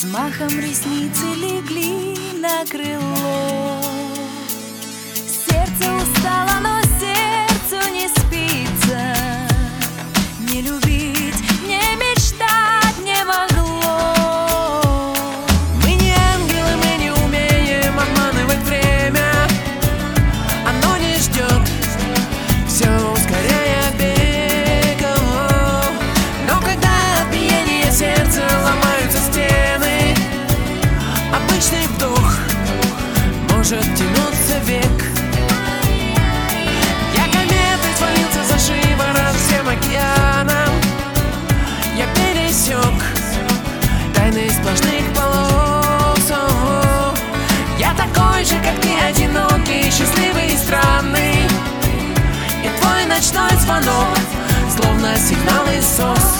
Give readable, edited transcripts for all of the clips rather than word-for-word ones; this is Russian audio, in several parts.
Взмахом ресницы легли на крыло. Сердце устало, но сердцу не спится. Не любить, не мечтать не могло. Мы не ангелы, мы не умеем обманывать время. Оно не ждет, все ускоряя бег. Но когда от биения сердца ломаются стены, обычный вдох может тянуться век. Я кометой свалился за шиворот всем океаном. Я пересек тайны сплошных полос. Я такой же, как ты, одинокий, счастливый и странный. И твой ночной звонок словно сигнал из СОС.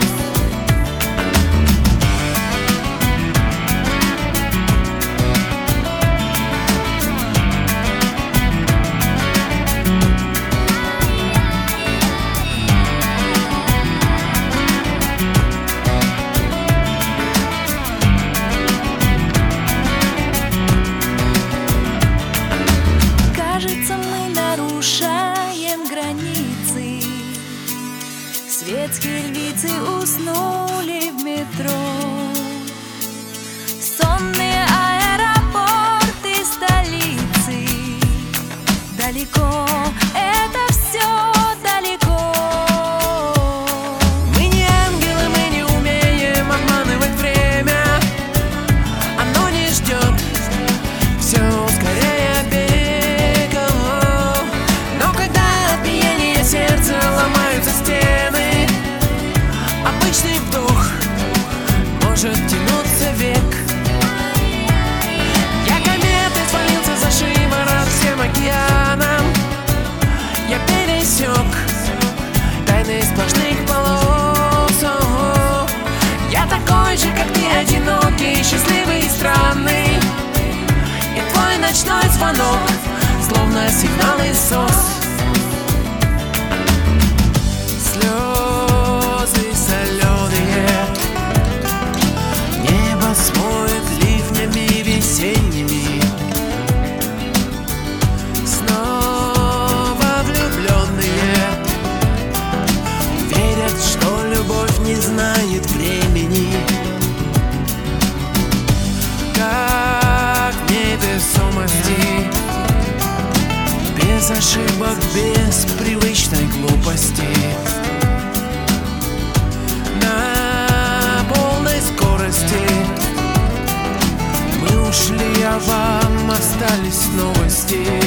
Кажется, мы нарушаем границы. Светские львицы уснули в метро. Сонные аэропорты столицы. Далеко, это все далеко. Мы не ангелы, мы не умеем обманывать время. Оно не ждет, все ускоряя бег. Но когда от биения сердца ломаются стены, обычный вдох может тянуться век. Я кометой свалился за шиворот всем океаном. Я пересек тайны сплошных полос. Я такой же, как ты, одинокий, счастливый и странный. И твой ночной звонок словно сигнал из СОС. Слезы соленые небо смоет ливнями весенними. Снова влюбленные верят, что любовь не знает времени. Как невесомости, без ошибок, без привычной глупости. На полной скорости мы ушли, а вам остались новости.